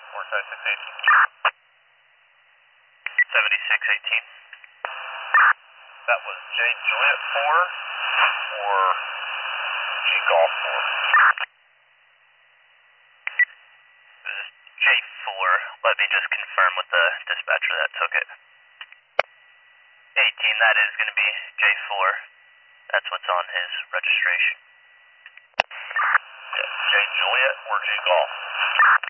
Northside 7618. That was J Juliet 4 or G Golf 4? This is J4. Let me just confirm with the dispatcher that took it. 18, that is going to be J4. That's what's on his registration. Yeah, J Juliet or G Golf?